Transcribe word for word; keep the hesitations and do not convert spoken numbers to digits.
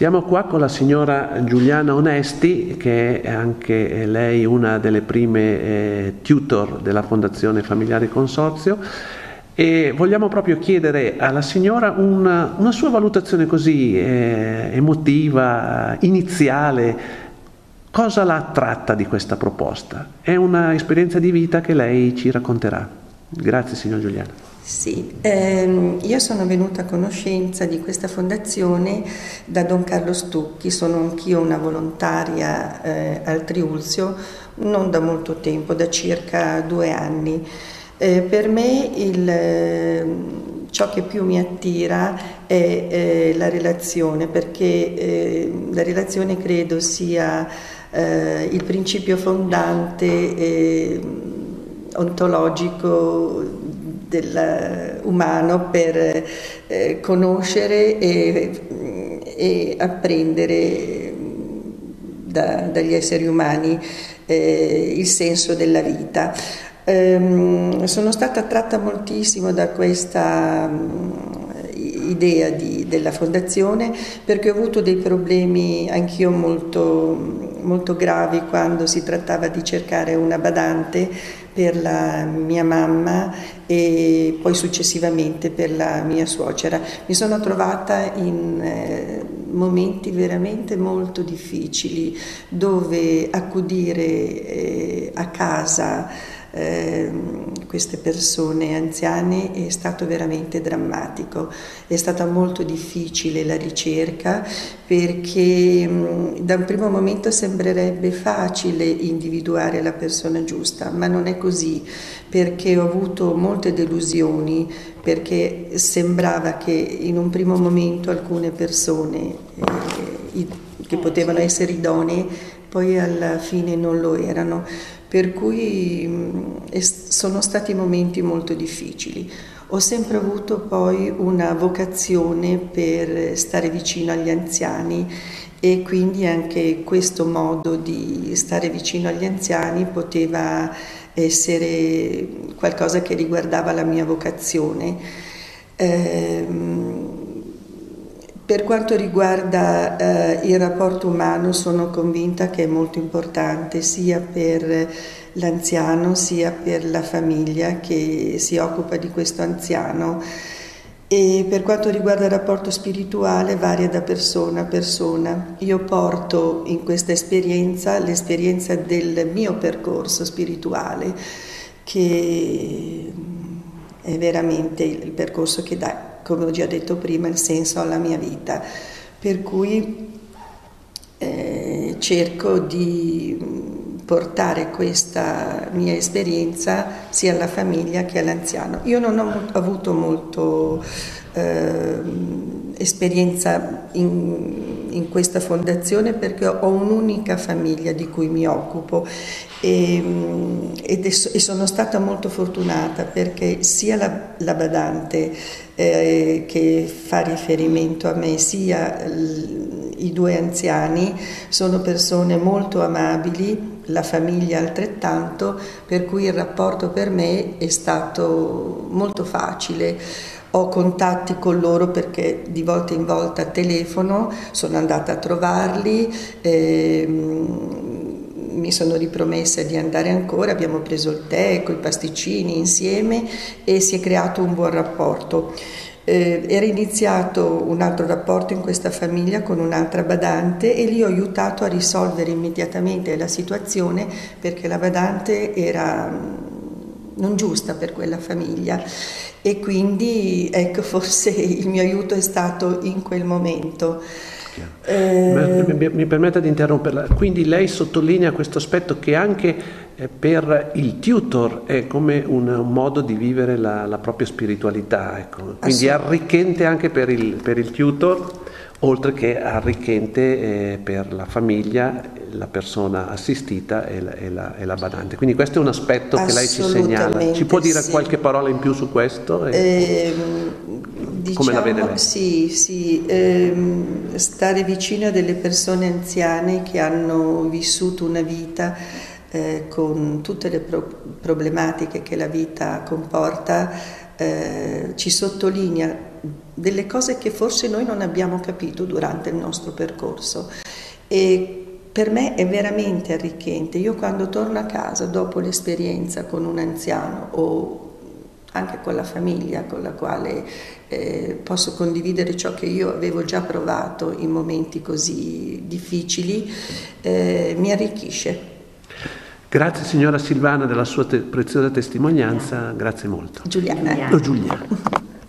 Siamo qua con la signora Giuliana Onesti, che è anche lei una delle prime eh, tutor della Fondazione Familiari Consorzio, e vogliamo proprio chiedere alla signora una, una sua valutazione così eh, emotiva, iniziale. Cosa la attratta di questa proposta? È una esperienza di vita che lei ci racconterà. Grazie signor Giuliana. Sì, ehm, io sono venuta a conoscenza di questa fondazione da Don Carlo Stucchi, sono anch'io una volontaria eh, al Triulzio, non da molto tempo, da circa due anni. Eh, per me il, eh, ciò che più mi attira è eh, la relazione, perché eh, la relazione credo sia eh, il principio fondante eh, ontologico dell'umano per eh, conoscere e, e apprendere da, dagli esseri umani eh, il senso della vita. Ehm, sono stata attratta moltissimo da questa um, idea di, della fondazione, perché ho avuto dei problemi anch'io molto, molto gravi quando si trattava di cercare una badante per la mia mamma e poi successivamente per la mia suocera. Mi sono trovata in eh, momenti veramente molto difficili, dove accudire eh, a casa Eh, queste persone anziane è stato veramente drammatico. È stata molto difficile la ricerca, perché mh, da un primo momento sembrerebbe facile individuare la persona giusta, ma non è così, perché ho avuto molte delusioni, perché sembrava che in un primo momento alcune persone eh, che potevano essere idonee poi alla fine non lo erano. Per cui mh, sono stati momenti molto difficili. Ho sempre avuto poi una vocazione per stare vicino agli anziani, e quindi anche questo modo di stare vicino agli anziani poteva essere qualcosa che riguardava la mia vocazione. Ehm, Per quanto riguarda eh, il rapporto umano, sono convinta che è molto importante sia per l'anziano sia per la famiglia che si occupa di questo anziano. E per quanto riguarda il rapporto spirituale, varia da persona a persona. Io porto in questa esperienza l'esperienza del mio percorso spirituale, che è veramente il percorso che dà, come ho già detto prima, il senso alla mia vita, per cui eh, cerco di portare questa mia esperienza sia alla famiglia che all'anziano. Io non ho avuto molto eh, esperienza in, in questa fondazione, perché ho un'unica famiglia di cui mi occupo e, ed è, e sono stata molto fortunata, perché sia la, la badante eh, che fa riferimento a me, sia l, i due anziani sono persone molto amabili, la famiglia altrettanto, per cui il rapporto per me è stato molto facile. Ho contatti con loro perché di volta in volta telefono, sono andata a trovarli, ehm, mi sono ripromessa di andare ancora, abbiamo preso il tè con i pasticcini insieme e si è creato un buon rapporto. Eh, era iniziato un altro rapporto in questa famiglia con un'altra badante e lì ho aiutato a risolvere immediatamente la situazione, perché la badante era non giusta per quella famiglia, e quindi ecco, forse il mio aiuto è stato in quel momento. Eh... Mi, mi permetta di interromperla, quindi lei sottolinea questo aspetto che anche eh, per il tutor è come un, un modo di vivere la, la propria spiritualità, ecco. Quindi è arricchente anche per il, per il tutor, oltre che arricchente eh, per la famiglia, la persona assistita e la, e, la, e la badante. Quindi questo è un aspetto che lei ci segnala. Ci può dire sì. qualche parola in più su questo? Eh, diciamo, come la vede lei? Sì, sì, ehm, stare vicino a delle persone anziane che hanno vissuto una vita eh, con tutte le pro- problematiche che la vita comporta, eh, ci sottolinea delle cose che forse noi non abbiamo capito durante il nostro percorso. E per me è veramente arricchente. Io quando torno a casa dopo l'esperienza con un anziano o anche con la famiglia con la quale eh, posso condividere ciò che io avevo già provato in momenti così difficili, eh, mi arricchisce. Grazie signora Silvana della sua te- preziosa testimonianza, grazie molto. Giuliana. Oh, Giuliana.